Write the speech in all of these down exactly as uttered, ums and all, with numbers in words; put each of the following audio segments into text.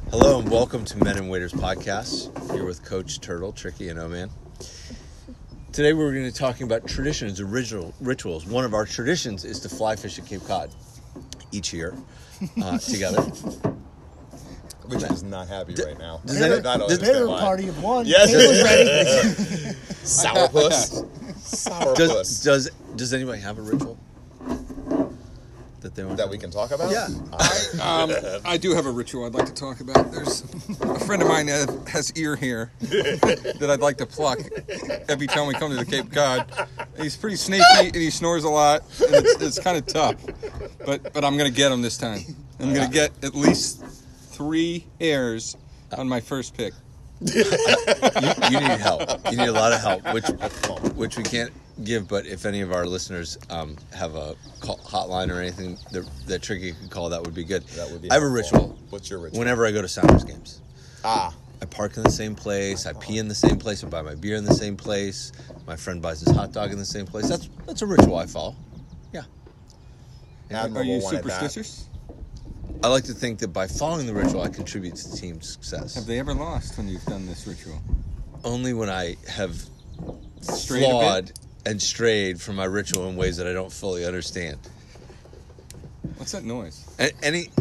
Hello and welcome to Men and Waiters Podcast. Here with Coach Turtle, Tricky, and O-Man. Today we're going to be talking about traditions, original rituals. One of our traditions is to fly fish at Cape Cod each year uh, together. Richard is not happy D- right now. Does that, I don't does, understand Dinner why. party of one. Yes. It was ready. Sourpuss. Sourpuss. does, does, does anybody have a ritual that they want that we can talk about? Yeah. I, Um, I do have a ritual I'd like to talk about. There's a friend of mine that has ear hair that I'd like to pluck every time we come to the Cape Cod. He's pretty sneaky and he snores a lot, and it's, it's kind of tough. But but I'm going to get him this time. I'm going to get at least three hairs on my first pick. you, you need help. You need a lot of help, which which we can't give. But if any of our listeners um, have a call, hotline or anything that, that Tricky could call, that would be good. That would be I have a helpful. ritual. What's your ritual? Whenever I go to Sounders games, Ah. I park in the same place. I pee in the same place. I buy my beer in the same place. My friend buys his hot dog in the same place. That's that's a ritual I follow. Yeah. Are you one at that. superstitious? I like to think that by following the ritual, I contribute to the team's success. Have they ever lost when you've done this ritual? Only when I have Strayed a bit? flawed and strayed from my ritual in ways that I don't fully understand. What's that noise? A- Any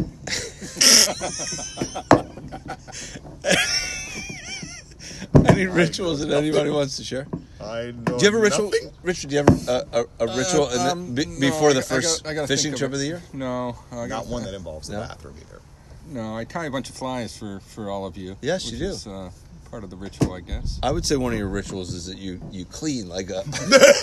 any rituals that anybody wants to share? I Do know you have a ritual, nothing. Richard? Do you have a, a, a ritual in the, Um, be, no, before I the got- I first got- I gotta fishing think trip it. of the year? No. I Not got- one that involves the No? bathroom either. No, I tie a bunch of flies for, for all of you. Yes, you which do. Is, uh, part of the ritual, I guess. I would say one of your rituals is that you, you clean like a.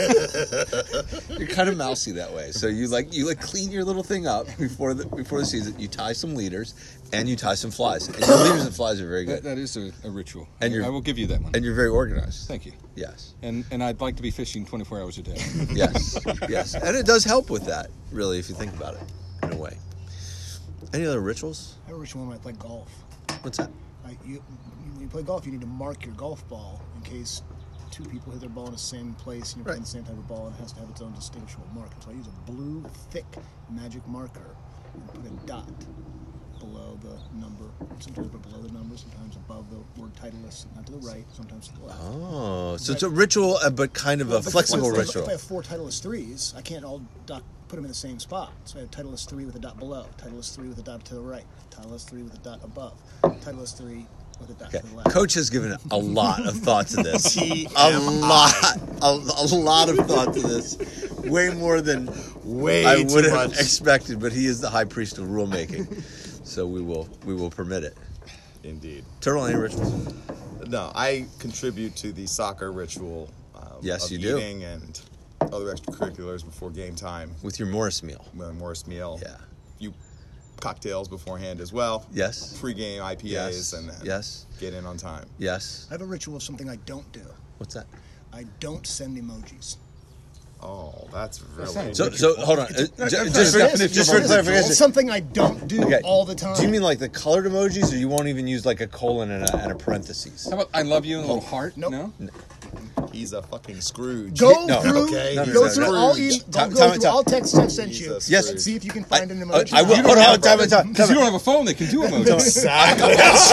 You're kind of mousy that way, so you like you like clean your little thing up before the before the season. You tie some leaders and you tie some flies. And your leaders and flies are very That, good, that is a, a ritual. And I, you're- I will give you that one. and you're very organized. Thank you. Yes, And and I'd like to be fishing twenty-four hours a day. yes, yes, and it does help with that, really, if you think about it, in a way. Any other rituals? I have a ritual when I play golf. What's that? I, you, when you play golf, you need to mark your golf ball in case two people hit their ball in the same place and you're playing Right. the same type of ball, and it has to have its own distinguishable marker. So I use a blue, thick magic marker and put a dot below the number. Sometimes put below the number, sometimes above the word Titleist, not to the right, sometimes to the left. Oh, so it's a ritual, uh, but kind of Well, a but flexible if, ritual. If I have four Titleist threes, I can't all dot, put them in the same spot. So I have Titleist three with a dot below, Titleist three with a dot to the right, Titleist three with a dot above, Titleist three with a dot Okay. to the left. Coach has given a lot of thought to this. T a M I. lot, a, a lot of thought to this. Way more than Way I too would have much. expected. But he is the high priest of rulemaking, so we will we will permit it. Indeed. Turtle, any rituals? No, I contribute to the soccer ritual. Um, Yes, of you do. eating and other extracurriculars before game time. With your Morris meal. With a Morris meal. Yeah. You cocktails beforehand as well. Yes. Pre-game I P As Yes. and then Yes. get in on time. Yes. I have a ritual of something I don't do. What's that? I don't send emojis. Oh, that's really not- So so hold on. Uh, ju- that's just not a for, definition just of for a ritual. clarification. It's something I don't do Okay. all the time. Do you mean like the colored emojis, or you won't even use like a colon and a, and a parentheses? How about I love you and a little heart? Nope. No? he's a fucking Scrooge. Go No, through, okay. No, no, go no, through no. all, e- Time- go time- go through time. all texts I've sent you. Jesus Yes. And see if you can I, find an uh, emoji. I will. You Hold don't on. have Time, one. time, Because time. you don't have a phone that can do emojis. Exactly.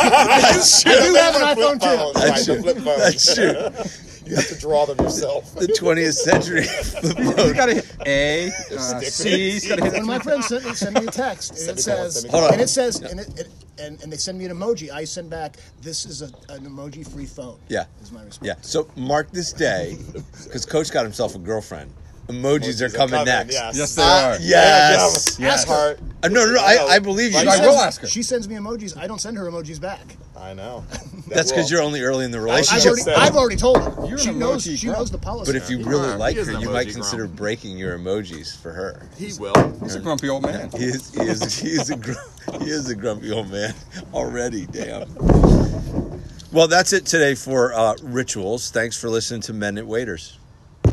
I do have an iPhone too. That's Right, true. the flip phone. That's true. You have to draw them yourself. The twentieth century. You gotta hit A, uh, C, he's gotta hit One of my friends sent, sent me a text, and it Semicolon, says, semicolon. Hold on. and it says, and, it, it, and, and they send me an emoji. I send back, "This is a, an emoji-free phone." Yeah. is my response. Yeah. So mark this day, because Coach got himself a girlfriend. Emojis, are coming next. Yes, Yes, they Uh, are. yes. Yeah, Ask her. heart. Uh, no, no, no. I, I believe you. I will ask her. She sends me emojis. I don't send her emojis back. I know. That's because you're only early in the I've relationship. already, said- I've already told her. You're she an knows. emoji She grump. knows the policy. But if you really are. like He is her, an you might emoji consider grump. breaking your emojis for her. He will. He's a grumpy old man. He is. He is. He is a. Gr- he is a grumpy old man already. Damn. Well, that's it today for uh, rituals. Thanks for listening to Men at Waiters.